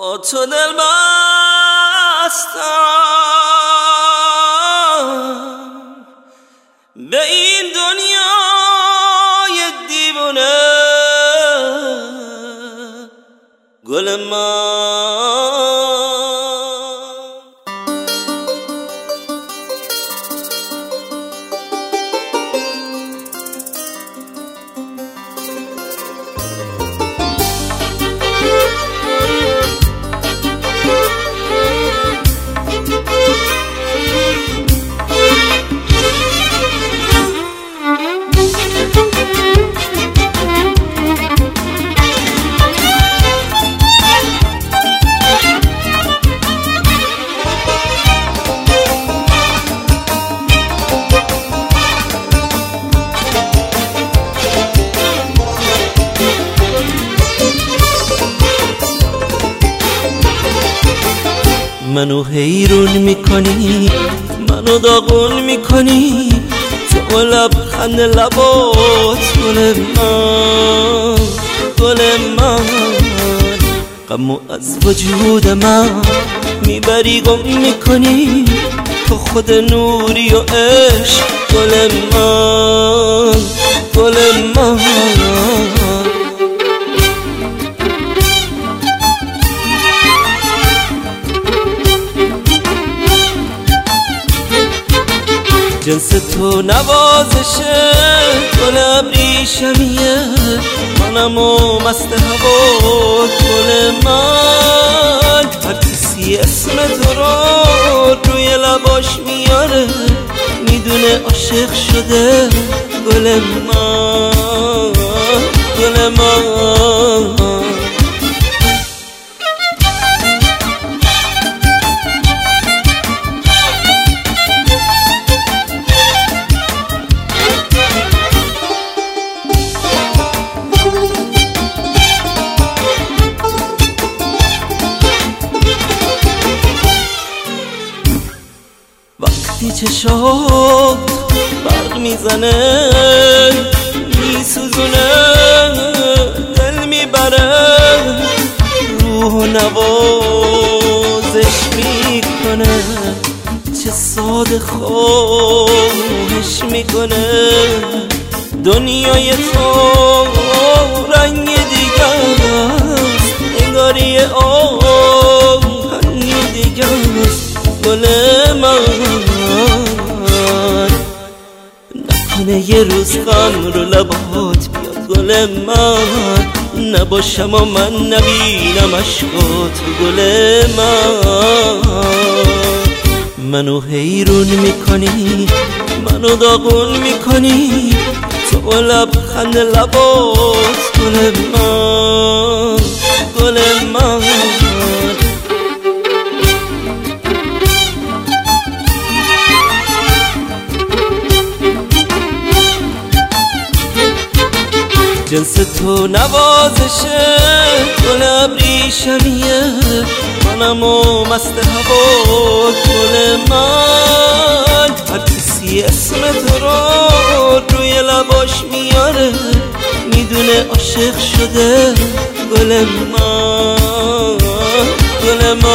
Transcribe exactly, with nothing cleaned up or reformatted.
با تو دل بستم به این دنیای دیوانه، گل من منو حیرون میکنی، منو داغون میکنی، تو لبخند لبات گل من، گل من غمو از وجود من میبری گم میکنی، تو خود نوری و عشق گل من، گل من جنس تو نوازشه، گل ابریشمیه، منم و مست هوا گل من. هر کسی اسم تو رو روی لباش میاره، میدونه عاشق شده گل من، گل من. وقتی چشات برق میزنه، میسوزونه، دل میبره، روح و نوازش میکنه، چه ساده خوش میکنه. دنیای تو رنگ دیگه است، انگاری آهنی دیگه است گل من. نکنه یه روز غم رو لبات بیاد گل من، نباشم و من نبینم عشقات گل من. منو حیرون میکنی، منو داغون میکنی، تو لبخند لبات گل من، گل من. جنس تو نوازشه، گل ابریشمیه، منم و مست هوا گل من. هر کسی اسم تو رو روی لباش میاره، میدونه عاشق شده گل من، گل من.